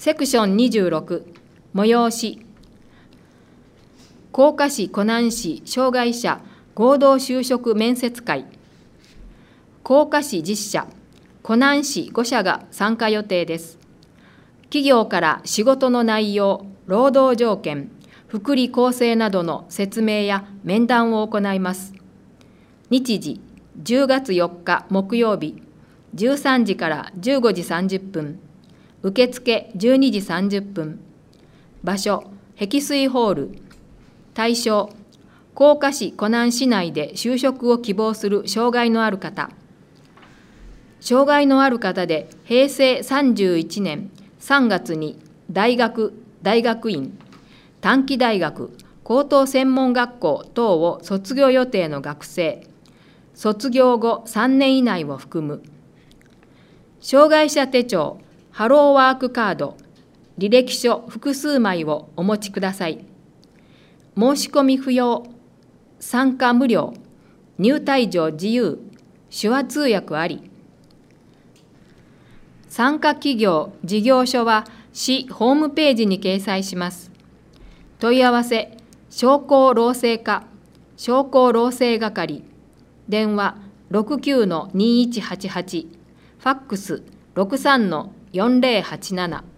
セクション26、催し。甲賀市湖南市障害者合同就職面接会。甲賀市10社、湖南市5社が参加予定です。企業から仕事の内容、労働条件、福利厚生などの説明や面談を行います。日時、10月4日木曜日、13時から15時30分。受付12時30分。場所、碧水ホール。対象、甲賀市湖南市内で就職を希望する障害のある方。障害のある方で平成31年3月に大学、大学院、短期大学、高等専門学校等を卒業予定の学生。卒業後3年以内を含む。障害者手帳、ハローワークカード、履歴書複数枚をお持ちください。申し込み不要、参加無料、入退場自由、手話通訳あり。参加企業・事業所は市ホームページに掲載します。問い合わせ、商工労政課、商工労政係、電話 69-2188、ファックス 63-4087